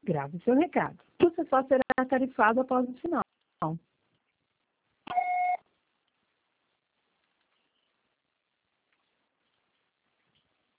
Grave seu recado. Você só será tarifado após o sinal.